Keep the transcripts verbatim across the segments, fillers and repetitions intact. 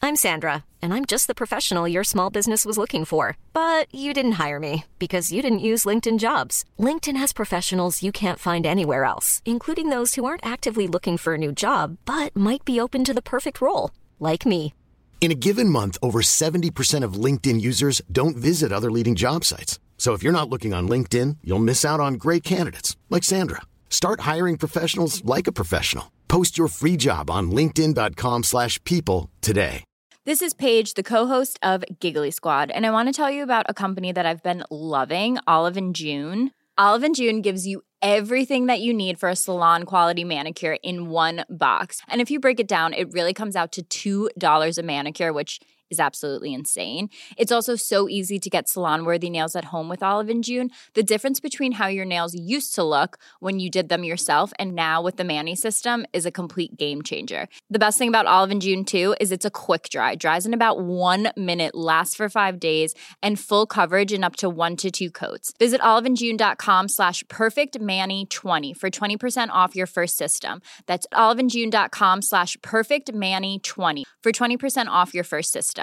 I'm Sandra, and I'm just the professional your small business was looking for. But you didn't hire me because you didn't use LinkedIn Jobs. LinkedIn has professionals you can't find anywhere else, including those who aren't actively looking for a new job, but might be open to the perfect role, like me. In a given month, over seventy percent of LinkedIn users don't visit other leading job sites. So if you're not looking on LinkedIn, you'll miss out on great candidates like Sandra. Start hiring professionals like a professional. Post your free job on linkedin dot com slash people today. This is Paige, the co-host of Giggly Squad, and I want to tell you about a company that I've been loving, Olive and June. Olive and June gives you everything that you need for a salon-quality manicure in one box. And if you break it down, it really comes out to two dollars a manicure, which is absolutely insane. It's also so easy to get salon-worthy nails at home with Olive and June. The difference between how your nails used to look when you did them yourself and now with the Mani system is a complete game changer. The best thing about Olive and June, too, is it's a quick dry. Dries in about one minute, lasts for five days, and full coverage in up to one to two coats. Visit oliveandjune.com slash perfectmani20 for twenty percent off your first system. That's oliveandjune.com slash perfectmani20 for twenty percent off your first system.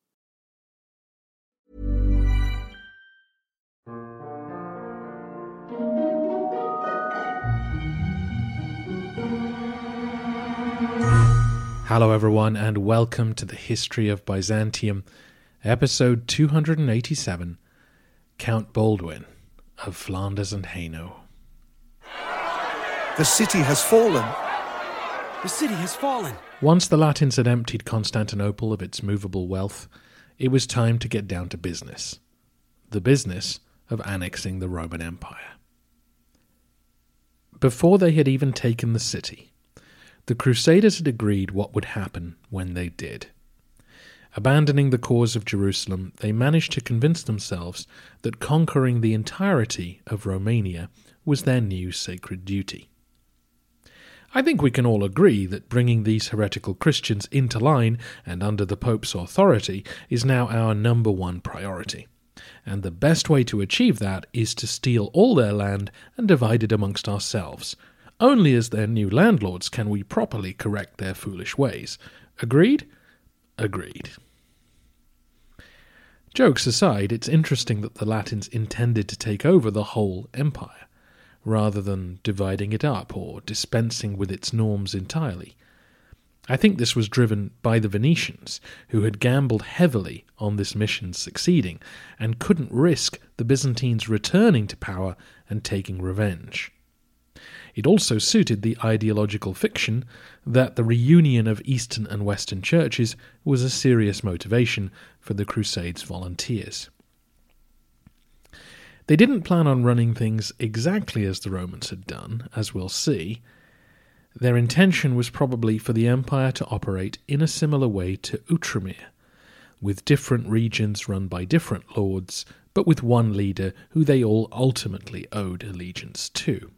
Hello everyone and welcome to the History of Byzantium, episode two hundred eighty-seven, Count Baldwin of Flanders and Hainaut. The city has fallen. The city has fallen. Once the Latins had emptied Constantinople of its movable wealth, it was time to get down to business. The business of annexing the Roman Empire. Before they had even taken the city, the Crusaders had agreed what would happen when they did. Abandoning the cause of Jerusalem, they managed to convince themselves that conquering the entirety of Romania was their new sacred duty. I think we can all agree that bringing these heretical Christians into line and under the Pope's authority is now our number one priority. And the best way to achieve that is to steal all their land and divide it amongst ourselves. Only as their new landlords can we properly correct their foolish ways. Agreed? Agreed. Jokes aside, it's interesting that the Latins intended to take over the whole empire, rather than dividing it up or dispensing with its norms entirely. I think this was driven by the Venetians, who had gambled heavily on this mission succeeding, and couldn't risk the Byzantines returning to power and taking revenge. It also suited the ideological fiction that the reunion of Eastern and Western churches was a serious motivation for the Crusades' volunteers. They didn't plan on running things exactly as the Romans had done, as we'll see. Their intention was probably for the empire to operate in a similar way to Outremer, with different regions run by different lords, but with one leader who they all ultimately owed allegiance to.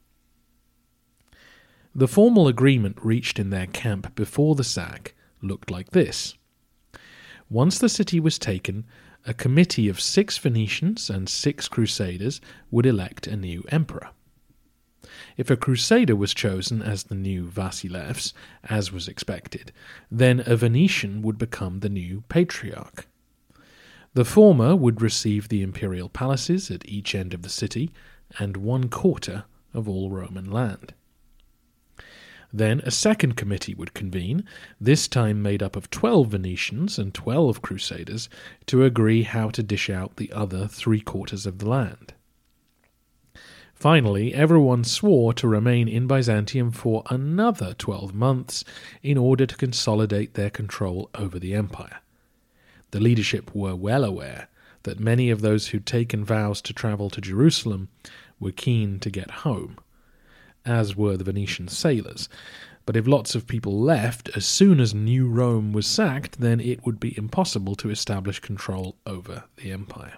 The formal agreement reached in their camp before the sack looked like this. Once the city was taken, a committee of six Venetians and six Crusaders would elect a new emperor. If a Crusader was chosen as the new Vasilevs, as was expected, then a Venetian would become the new Patriarch. The former would receive the imperial palaces at each end of the city and one quarter of all Roman land. Then a second committee would convene, this time made up of twelve Venetians and twelve Crusaders, to agree how to dish out the other three-quarters of the land. Finally, everyone swore to remain in Byzantium for another twelve months in order to consolidate their control over the empire. The leadership were well aware that many of those who'd taken vows to travel to Jerusalem were keen to get home, as were the Venetian sailors. But if lots of people left as soon as New Rome was sacked, then it would be impossible to establish control over the empire.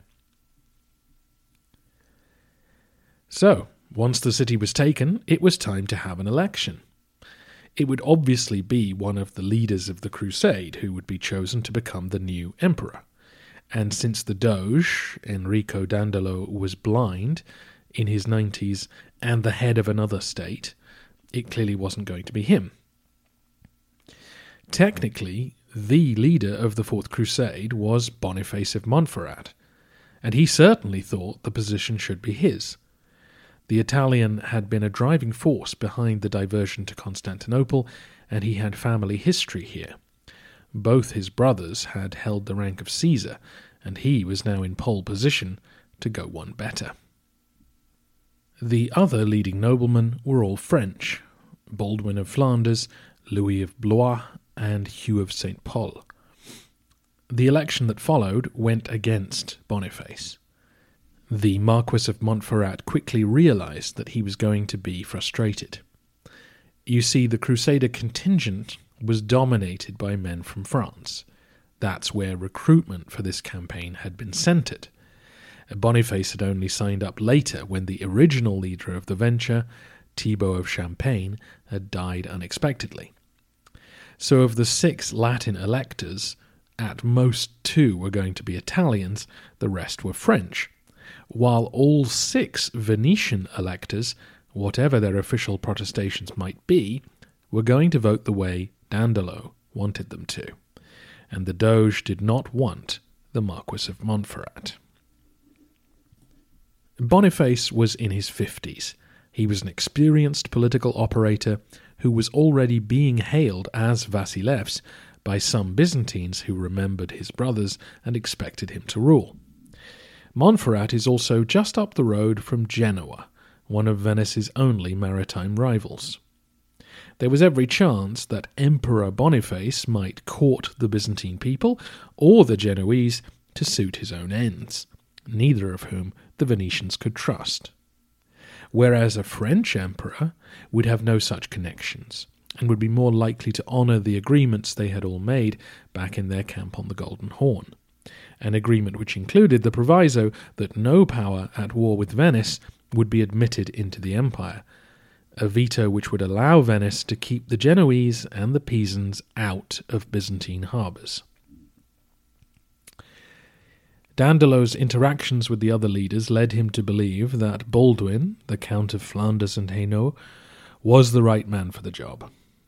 So, once the city was taken, it was time to have an election. It would obviously be one of the leaders of the crusade who would be chosen to become the new emperor. And since the Doge, Enrico Dandolo, was blind, in his nineties, and the head of another state, it clearly wasn't going to be him. Technically, The leader of the Fourth Crusade was Boniface of Montferrat, and he certainly thought the position should be his. The Italian had been a driving force behind the diversion to Constantinople, and he had family history here. Both his brothers had held the rank of Caesar, and he was now in pole position to go one better. The other leading noblemen were all French: Baldwin of Flanders, Louis of Blois, and Hugh of Saint Pol. The election that followed went against Boniface. The Marquis of Montferrat quickly realized that he was going to be frustrated. You see, the Crusader contingent was dominated by men from France. That's where recruitment for this campaign had been centred. Boniface had only signed up later when the original leader of the venture, Thibaut of Champagne, had died unexpectedly. So of the six Latin electors, at most two were going to be Italians, the rest were French, while all six Venetian electors, whatever their official protestations might be, were going to vote the way Dandolo wanted them to, and the Doge did not want the Marquis of Montferrat. Boniface was in his fifties. He was an experienced political operator who was already being hailed as Vasilevs by some Byzantines who remembered his brothers and expected him to rule. Montferrat is also just up the road from Genoa, one of Venice's only maritime rivals. There was every chance that Emperor Boniface might court the Byzantine people or the Genoese to suit his own ends, neither of whom the Venetians could trust. Whereas a French emperor would have no such connections and would be more likely to honour the agreements they had all made back in their camp on the Golden Horn, an agreement which included the proviso that no power at war with Venice would be admitted into the empire, a veto which would allow Venice to keep the Genoese and the Pisans out of Byzantine harbours. Dandolo's interactions with the other leaders led him to believe that Baldwin, the Count of Flanders and Hainaut, was the right man for the job.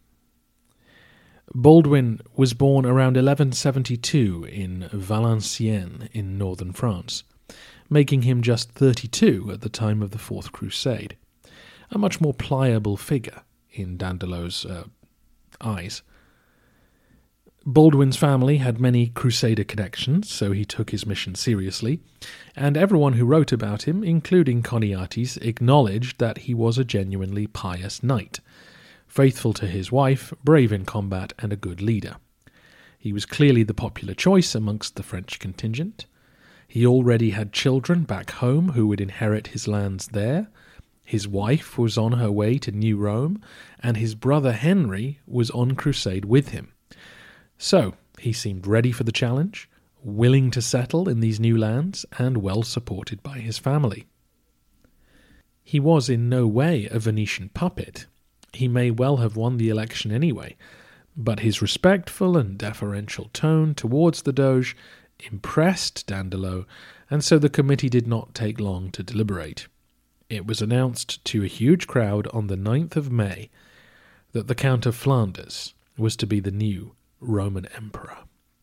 Baldwin was born around eleven seventy-two in Valenciennes in northern France, making him just thirty-two at the time of the Fourth Crusade, a much more pliable figure in Dandolo's uh, eyes. Baldwin's family had many Crusader connections, so he took his mission seriously, and everyone who wrote about him, including Choniates, acknowledged that he was a genuinely pious knight, faithful to his wife, brave in combat, and a good leader. He was clearly the popular choice amongst the French contingent. He already had children back home who would inherit his lands there. His wife was on her way to New Rome, and his brother Henry was on crusade with him. So, he seemed ready for the challenge, willing to settle in these new lands, and well supported by his family. He was in no way a Venetian puppet. He may well have won the election anyway, but his respectful and deferential tone towards the Doge impressed Dandolo, and so the committee did not take long to deliberate. It was announced to a huge crowd on the ninth of May that the Count of Flanders was to be the new Roman Emperor.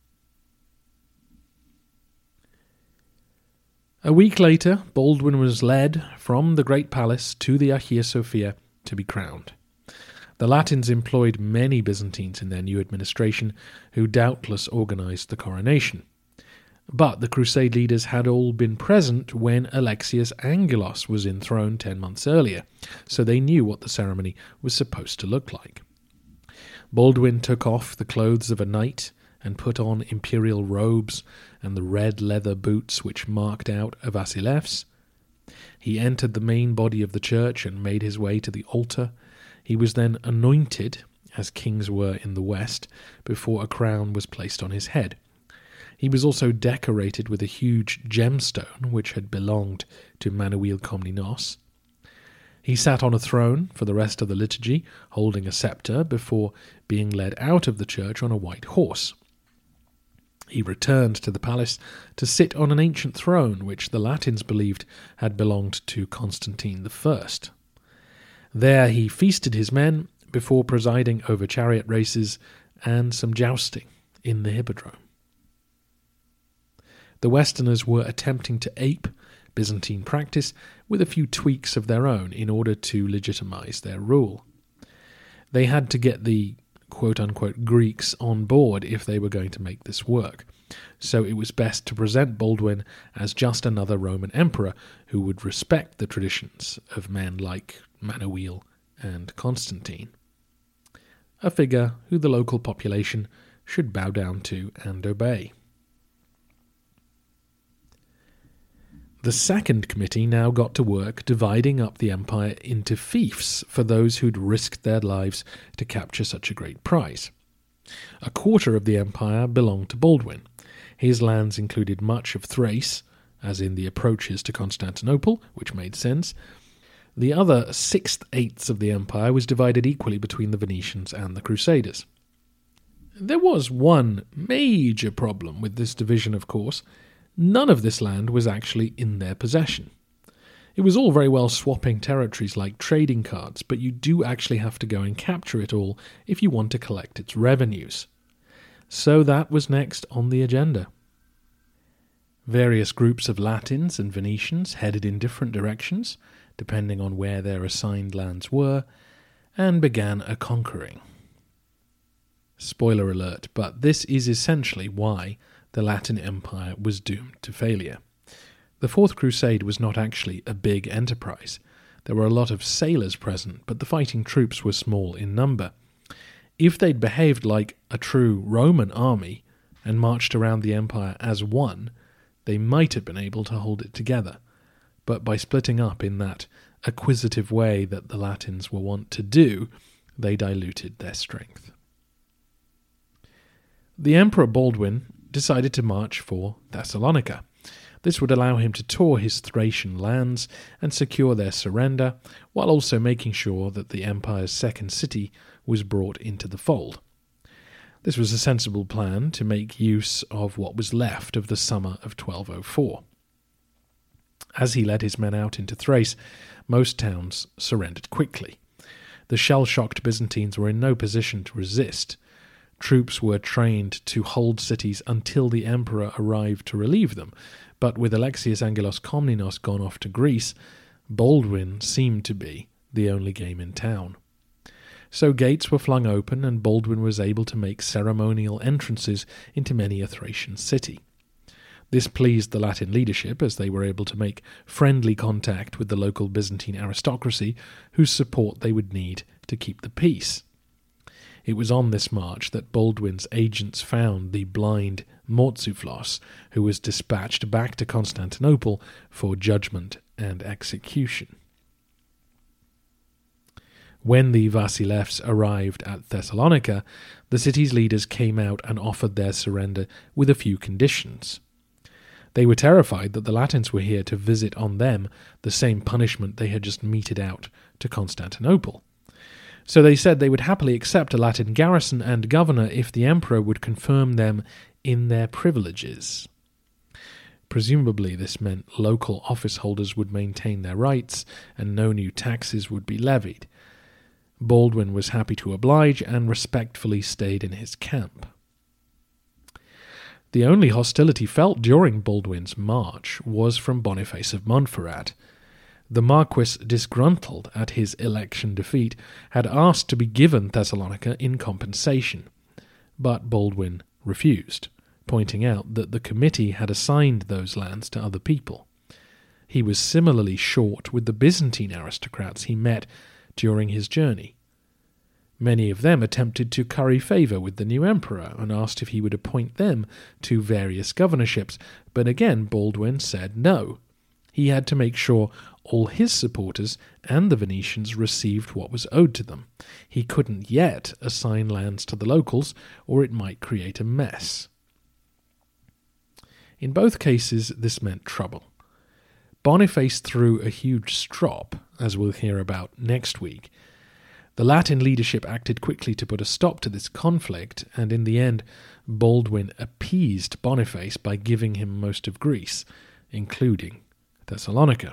A week later, Baldwin was led from the Great Palace to the Hagia Sophia to be crowned. The Latins employed many Byzantines in their new administration, who doubtless organised the coronation. But the Crusade leaders had all been present when Alexius Angelos was enthroned ten months earlier, so they knew what the ceremony was supposed to look like. Baldwin took off the clothes of a knight and put on imperial robes and the red leather boots which marked out a Vasilevs. He entered the main body of the church and made his way to the altar. He was then anointed, as kings were in the West, before a crown was placed on his head. He was also decorated with a huge gemstone which had belonged to Manuel Komnenos. He sat on a throne for the rest of the liturgy, holding a sceptre, before being led out of the church on a white horse. He returned to the palace to sit on an ancient throne which the Latins believed had belonged to Constantine the First. There he feasted his men before presiding over chariot races and some jousting in the Hippodrome. The Westerners were attempting to ape Byzantine practice with a few tweaks of their own in order to legitimize their rule. They had to get the quote-unquote Greeks on board if they were going to make this work, so it was best to present Baldwin as just another Roman emperor who would respect the traditions of men like Manuel and Constantine, a figure who the local population should bow down to and obey. The second committee now got to work dividing up the empire into fiefs for those who'd risked their lives to capture such a great prize. A quarter of the empire belonged to Baldwin. His lands included much of Thrace, as in the approaches to Constantinople, which made sense. The other six-eighths of the empire was divided equally between the Venetians and the Crusaders. There was one major problem with this division, of course. None of this land was actually in their possession. It was all very well swapping territories like trading cards, but you do actually have to go and capture it all if you want to collect its revenues. So that was next on the agenda. Various groups of Latins and Venetians headed in different directions, depending on where their assigned lands were, and began a conquering. Spoiler alert, but this is essentially why the Latin Empire was doomed to failure. The Fourth Crusade was not actually a big enterprise. There were a lot of sailors present, but the fighting troops were small in number. If they'd behaved like a true Roman army and marched around the empire as one, they might have been able to hold it together. But by splitting up in that acquisitive way that the Latins were wont to do, they diluted their strength. The Emperor Baldwin decided to march for Thessalonica. This would allow him to tour his Thracian lands and secure their surrender, while also making sure that the empire's second city was brought into the fold. This was a sensible plan to make use of what was left of the summer of twelve oh four. As he led his men out into Thrace, most towns surrendered quickly. The shell-shocked Byzantines were in no position to resist. Troops were trained to hold cities until the emperor arrived to relieve them, but with Alexius Angelos Komnenos gone off to Greece, Baldwin seemed to be the only game in town. So gates were flung open, and Baldwin was able to make ceremonial entrances into many a Thracian city. This pleased the Latin leadership, as they were able to make friendly contact with the local Byzantine aristocracy, whose support they would need to keep the peace. It was on this march that Baldwin's agents found the blind Mourtzouphlos, who was dispatched back to Constantinople for judgment and execution. When the Vasilevs arrived at Thessalonica, the city's leaders came out and offered their surrender with a few conditions. They were terrified that the Latins were here to visit on them the same punishment they had just meted out to Constantinople. So they said they would happily accept a Latin garrison and governor if the emperor would confirm them in their privileges. Presumably this meant local office holders would maintain their rights and no new taxes would be levied. Baldwin was happy to oblige and respectfully stayed in his camp. The only hostility felt during Baldwin's march was from Boniface of Montferrat. The Marquis, disgruntled at his election defeat, had asked to be given Thessalonica in compensation, but Baldwin refused, pointing out that the committee had assigned those lands to other people. He was similarly short with the Byzantine aristocrats he met during his journey. Many of them attempted to curry favour with the new emperor and asked if he would appoint them to various governorships, but again Baldwin said no. He had to make sure all his supporters and the Venetians received what was owed to them. He couldn't yet assign lands to the locals, or it might create a mess. In both cases, this meant trouble. Boniface threw a huge strop, as we'll hear about next week. The Latin leadership acted quickly to put a stop to this conflict, and in the end, Baldwin appeased Boniface by giving him most of Greece, including Thessalonica.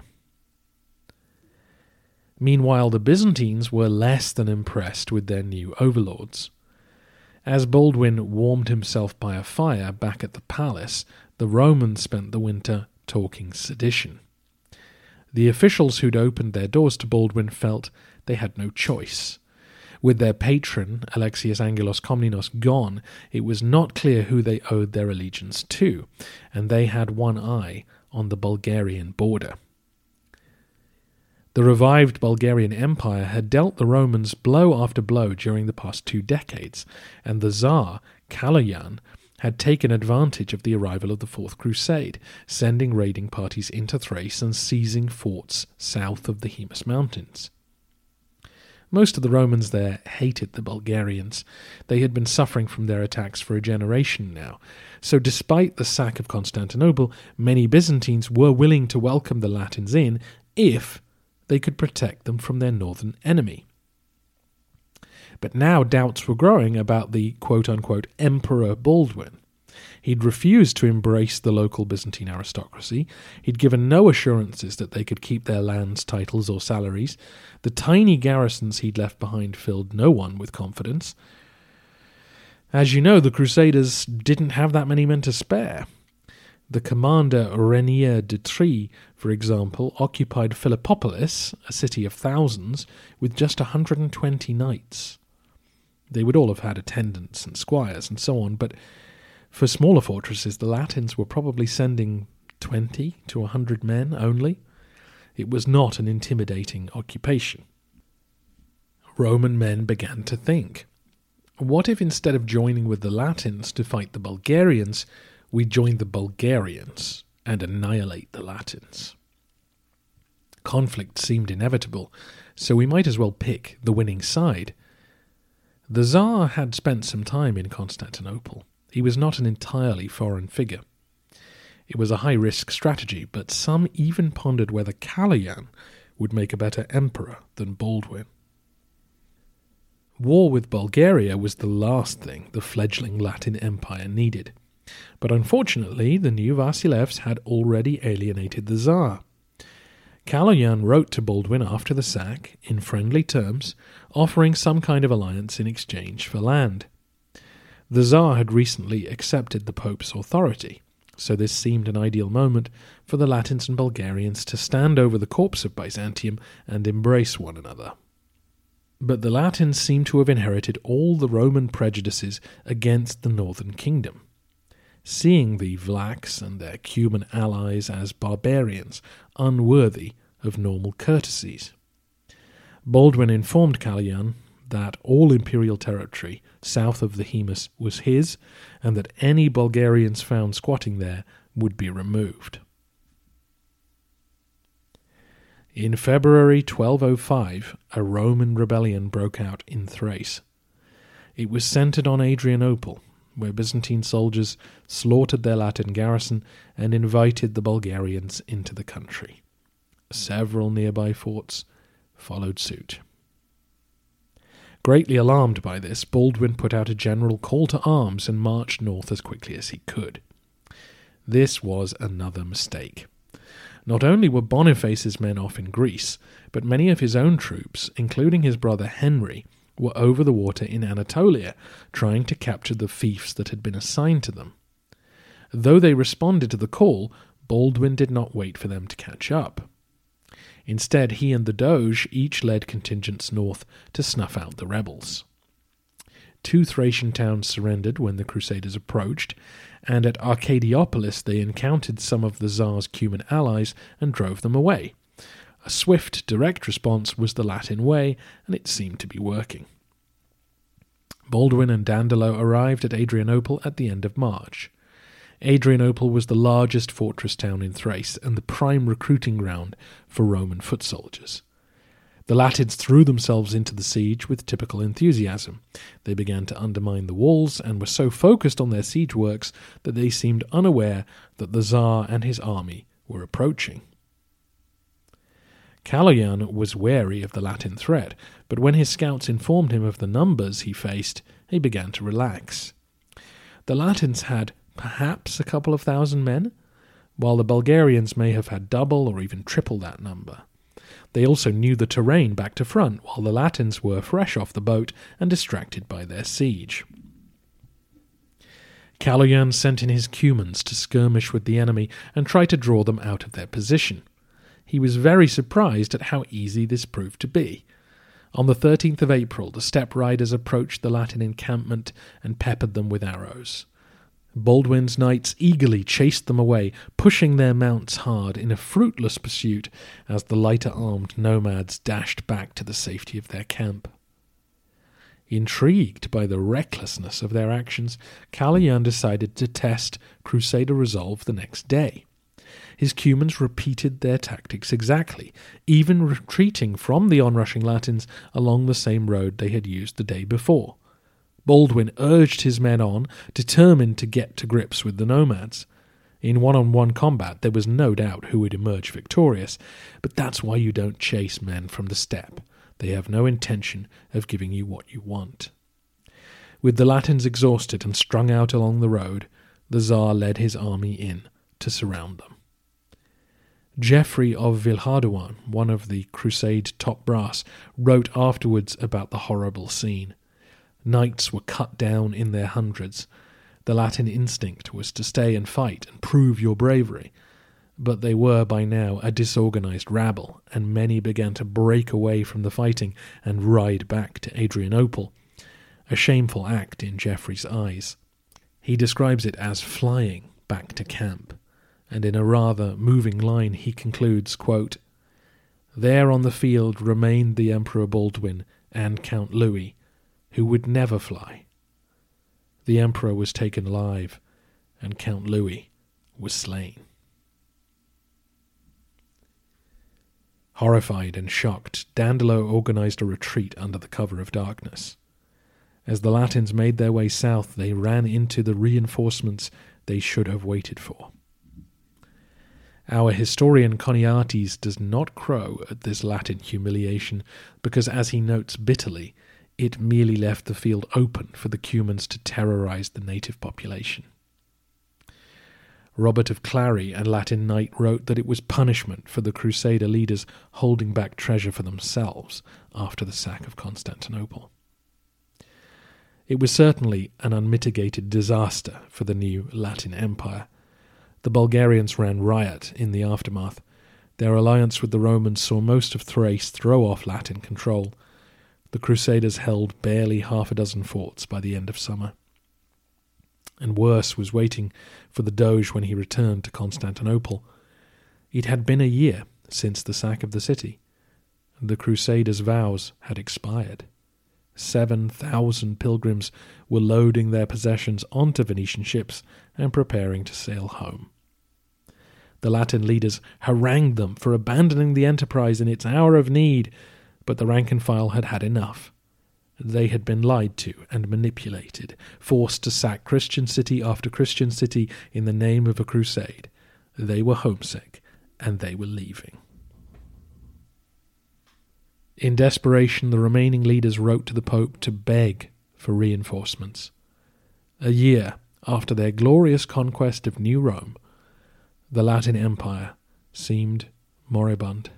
Meanwhile, the Byzantines were less than impressed with their new overlords. As Baldwin warmed himself by a fire back at the palace, the Romans spent the winter talking sedition. The officials who'd opened their doors to Baldwin felt they had no choice. With their patron, Alexius Angelos Komnenos, gone, it was not clear who they owed their allegiance to, and they had one eye on the Bulgarian border. The revived Bulgarian Empire had dealt the Romans blow after blow during the past two decades, and the Tsar, Kaloyan, had taken advantage of the arrival of the Fourth Crusade, sending raiding parties into Thrace and seizing forts south of the Haemus Mountains. Most of the Romans there hated the Bulgarians. They had been suffering from their attacks for a generation now, so despite the sack of Constantinople, many Byzantines were willing to welcome the Latins in if they could protect them from their northern enemy. But now doubts were growing about the quote-unquote Emperor Baldwin. He'd refused to embrace the local Byzantine aristocracy. He'd given no assurances that they could keep their lands, titles, or salaries. The tiny garrisons he'd left behind filled no one with confidence. As you know, the Crusaders didn't have that many men to spare. The commander Renier de Trie, for example, occupied Philippopolis, a city of thousands, with just one hundred twenty knights. They would all have had attendants and squires and so on, but for smaller fortresses, the Latins were probably sending twenty to one hundred men only. It was not an intimidating occupation. Roman men began to think, what if instead of joining with the Latins to fight the Bulgarians, we joined the Bulgarians and annihilate the Latins? Conflict seemed inevitable, so we might as well pick the winning side. The Tsar had spent some time in Constantinople. He was not an entirely foreign figure. It was a high-risk strategy, but some even pondered whether Kaloyan would make a better emperor than Baldwin. War with Bulgaria was the last thing the fledgling Latin Empire needed. But unfortunately, the new Vasilevs had already alienated the Tsar. Kaloyan wrote to Baldwin after the sack, in friendly terms, offering some kind of alliance in exchange for land. The Tsar had recently accepted the Pope's authority, so this seemed an ideal moment for the Latins and Bulgarians to stand over the corpse of Byzantium and embrace one another. But the Latins seemed to have inherited all the Roman prejudices against the northern kingdom, seeing the Vlachs and their Cuman allies as barbarians, unworthy of normal courtesies. Baldwin informed Kaloyan that all imperial territory south of the Haemus was his, and that any Bulgarians found squatting there would be removed. In February twelve oh five, a Roman rebellion broke out in Thrace. It was centered on Adrianople, where Byzantine soldiers slaughtered their Latin garrison and invited the Bulgarians into the country. Several nearby forts followed suit. Greatly alarmed by this, Baldwin put out a general call to arms and marched north as quickly as he could. This was another mistake. Not only were Boniface's men off in Greece, but many of his own troops, including his brother Henry, were over the water in Anatolia, trying to capture the fiefs that had been assigned to them. Though they responded to the call, Baldwin did not wait for them to catch up. Instead, he and the Doge each led contingents north to snuff out the rebels. Two Thracian towns surrendered when the Crusaders approached, and at Arcadiopolis they encountered some of the Tsar's Cuman allies and drove them away. A swift, direct response was the Latin way, and it seemed to be working. Baldwin and Dandolo arrived at Adrianople at the end of March. Adrianople was the largest fortress town in Thrace and the prime recruiting ground for Roman foot soldiers. The Latins threw themselves into the siege with typical enthusiasm. They began to undermine the walls and were so focused on their siege works that they seemed unaware that the Tsar and his army were approaching. Kaloyan was wary of the Latin threat, but when his scouts informed him of the numbers he faced, he began to relax. The Latins had perhaps a couple of thousand men, while the Bulgarians may have had double or even triple that number. They also knew the terrain back to front, while the Latins were fresh off the boat and distracted by their siege. Kaloyan sent in his Cumans to skirmish with the enemy and try to draw them out of their position. He was very surprised at how easy this proved to be. On the thirteenth of April, the steppe riders approached the Latin encampment and peppered them with arrows. Baldwin's knights eagerly chased them away, pushing their mounts hard in a fruitless pursuit as the lighter-armed nomads dashed back to the safety of their camp. Intrigued by the recklessness of their actions, Kaloyan decided to test Crusader resolve the next day. His Cumans repeated their tactics exactly, even retreating from the onrushing Latins along the same road they had used the day before. Baldwin urged his men on, determined to get to grips with the nomads. In one-on-one combat there was no doubt who would emerge victorious, but that's why you don't chase men from the steppe. They have no intention of giving you what you want. With the Latins exhausted and strung out along the road, the Tsar led his army in to surround them. Geoffrey of Villehardouin, one of the crusade top brass, wrote afterwards about the horrible scene. Knights were cut down in their hundreds. The Latin instinct was to stay and fight and prove your bravery. But they were by now a disorganized rabble, and many began to break away from the fighting and ride back to Adrianople, a shameful act in Geoffrey's eyes. He describes it as flying back to camp, and in a rather moving line he concludes, quote, "There on the field remained the Emperor Baldwin and Count Louis, who would never fly. The Emperor was taken alive, and Count Louis was slain." Horrified and shocked, Dandolo organized a retreat under the cover of darkness. As the Latins made their way south, they ran into the reinforcements they should have waited for. Our historian Choniates does not crow at this Latin humiliation, because, as he notes bitterly, it merely left the field open for the Cumans to terrorize the native population. Robert of Clary, a Latin knight, wrote that it was punishment for the Crusader leaders holding back treasure for themselves after the sack of Constantinople. It was certainly an unmitigated disaster for the new Latin Empire. The Bulgarians ran riot in the aftermath. Their alliance with the Romans saw most of Thrace throw off Latin control. The Crusaders held barely half a dozen forts by the end of summer. And worse was waiting for the Doge when he returned to Constantinople. It had been a year since the sack of the city. The Crusaders' vows had expired. Seven thousand pilgrims were loading their possessions onto Venetian ships and preparing to sail home. The Latin leaders harangued them for abandoning the enterprise in its hour of need, but the rank and file had had enough. They had been lied to and manipulated, forced to sack Christian city after Christian city in the name of a crusade. They were homesick, and they were leaving. In desperation, the remaining leaders wrote to the Pope to beg for reinforcements. A year after their glorious conquest of New Rome, the Latin Empire seemed moribund.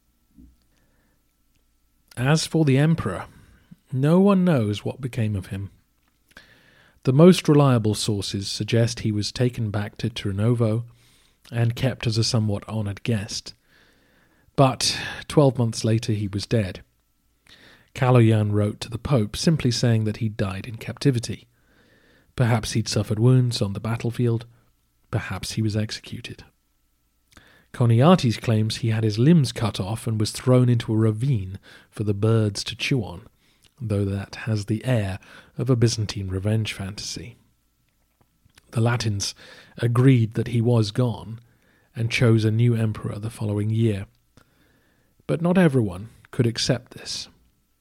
As for the Emperor, no one knows what became of him. The most reliable sources suggest he was taken back to Turnovo and kept as a somewhat honoured guest. But twelve months later he was dead. Kaloyan wrote to the Pope simply saying that he died in captivity. Perhaps he'd suffered wounds on the battlefield. Perhaps he was executed. Choniates claims he had his limbs cut off and was thrown into a ravine for the birds to chew on, though that has the air of a Byzantine revenge fantasy. The Latins agreed that he was gone and chose a new emperor the following year. But not everyone could accept this.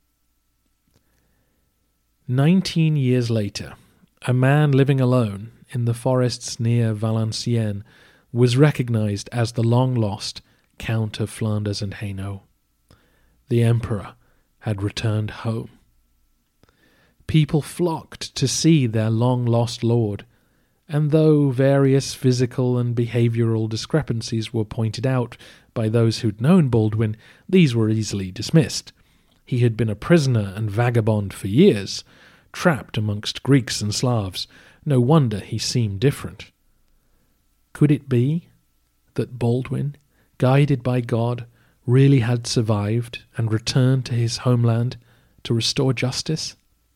Nineteen years later, a man living alone in the forests near Valenciennes was recognized as the long-lost Count of Flanders and Hainaut. The emperor had returned home. People flocked to see their long-lost lord, and though various physical and behavioral discrepancies were pointed out by those who'd known Baldwin, these were easily dismissed. He had been a prisoner and vagabond for years, trapped amongst Greeks and Slavs, No wonder he seemed different. Could it be that Baldwin, guided by God, really had survived and returned to his homeland to restore justice?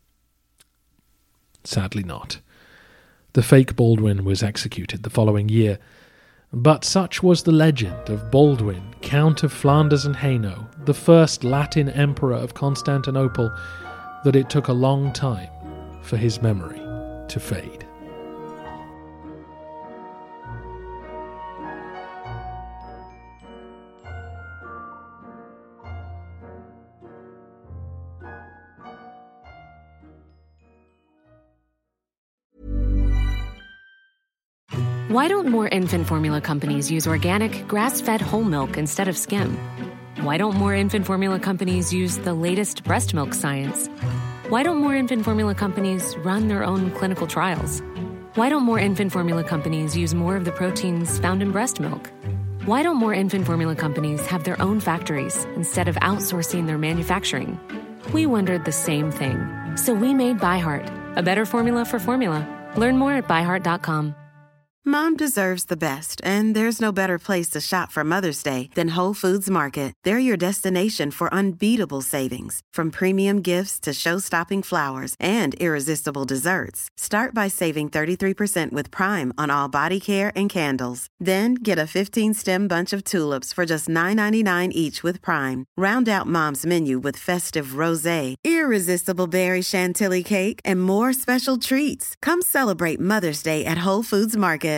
Sadly not. The fake Baldwin was executed the following year, but such was the legend of Baldwin, Count of Flanders and Hainaut, the first Latin emperor of Constantinople, that it took a long time for his memory to fade. Why don't more infant formula companies use organic, grass-fed whole milk instead of skim? Why don't more infant formula companies use the latest breast milk science? Why don't more infant formula companies run their own clinical trials? Why don't more infant formula companies use more of the proteins found in breast milk? Why don't more infant formula companies have their own factories instead of outsourcing their manufacturing? We wondered the same thing. So we made ByHeart, a better formula for formula. Learn more at by heart dot com. Mom deserves the best, and there's no better place to shop for Mother's Day than Whole Foods Market. They're your destination for unbeatable savings, from premium gifts to show-stopping flowers and irresistible desserts. Start by saving thirty-three percent with Prime on all body care and candles. Then get a fifteen-stem bunch of tulips for just nine ninety-nine each with Prime. Round out Mom's menu with festive rosé, irresistible berry chantilly cake, and more special treats. Come celebrate Mother's Day at Whole Foods Market.